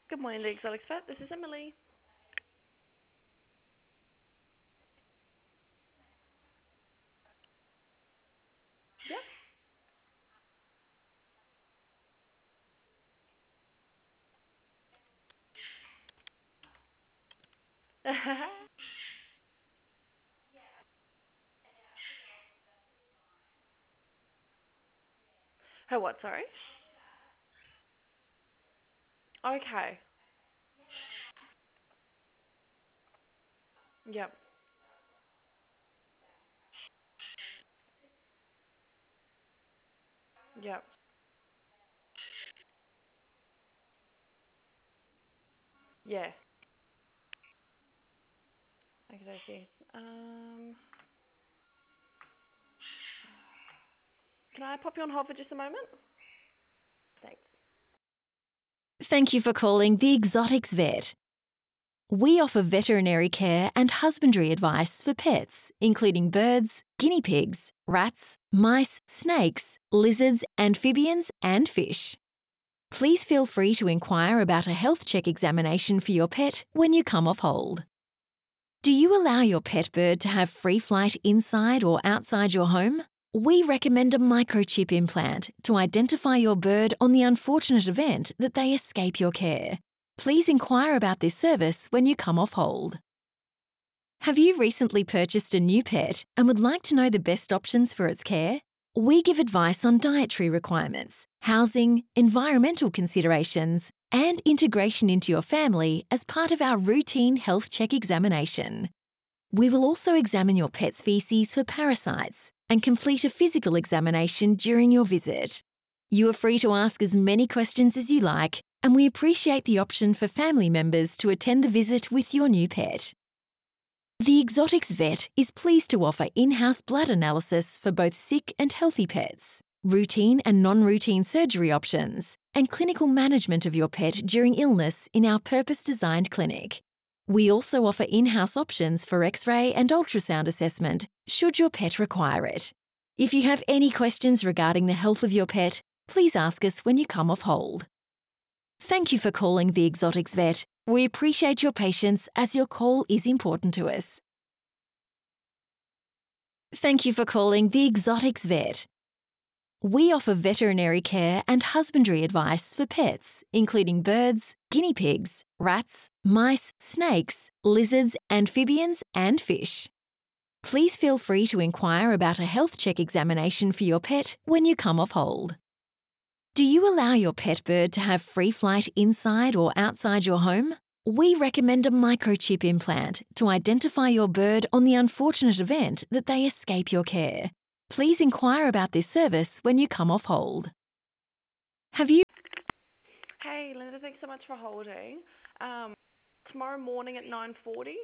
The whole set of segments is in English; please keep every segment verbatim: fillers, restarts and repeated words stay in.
Good morning, the Exotic Vet. This is Emily. Yeah. Her what? Sorry. Okay. Yep. Yep. Yeah. Okay. Okay. Um, can I pop you on hold for just a moment? Thanks. Thank you for calling the Exotics Vet. We offer veterinary care and husbandry advice for pets, including birds, guinea pigs, rats, mice, snakes, lizards, amphibians, and fish. Please feel free to inquire about a health check examination for your pet when you come off hold. Do you allow your pet bird to have free flight inside or outside your home? We recommend a microchip implant to identify your bird on the unfortunate event that they escape your care. Please inquire about this service when you come off hold. Have you recently purchased a new pet and would like to know the best options for its care? We give advice on dietary requirements, housing, environmental considerations, and integration into your family as part of our routine health check examination. We will also examine your pet's feces for parasites and complete a physical examination during your visit. You are free to ask as many questions as you like, and we appreciate the option for family members to attend the visit with your new pet. The Exotics Vet is pleased to offer in-house blood analysis for both sick and healthy pets, routine and non-routine surgery options, and clinical management of your pet during illness in our purpose-designed clinic. We also offer in-house options for X-ray and ultrasound assessment should your pet require it. If you have any questions regarding the health of your pet, please ask us when you come off hold. Thank you for calling the Exotics Vet. We appreciate your patience as your call is important to us. Thank you for calling the Exotics Vet. We offer veterinary care and husbandry advice for pets, including birds, guinea pigs, rats, mice, snakes, lizards, amphibians, and fish. Please feel free to inquire about a health check examination for your pet when you come off hold. Do you allow your pet bird to have free flight inside or outside your home? We recommend a microchip implant to identify your bird on the unfortunate event that they escape your care. Please inquire about this service when you come off hold. Have you Hey, Linda. Thanks so much for holding. Um, tomorrow morning at nine forty.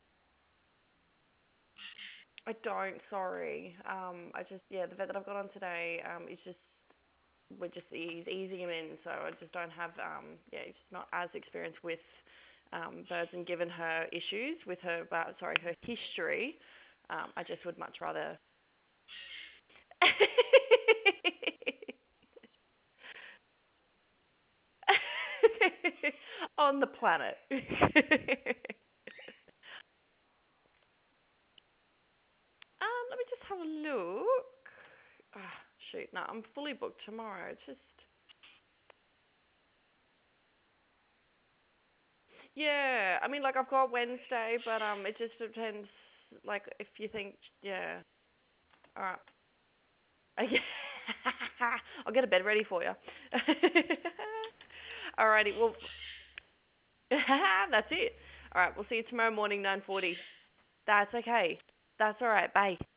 I don't. Sorry. Um, I just yeah, the vet that I've got on today um is just we're just he's easing him in, so I just don't have um yeah, he's just not as experienced with um birds, and given her issues with her uh, sorry her history, um I just would much rather. On the planet. um, let me just have a look. Ah, shoot, no, I'm fully booked tomorrow. It's just yeah. I mean, like I've got Wednesday, but um, it just depends. Like if you think yeah. All right. Okay. I'll get a bed ready for you. Alrighty. Well, that's it. All right. We'll see you tomorrow morning, nine forty. That's okay. That's all right. Bye.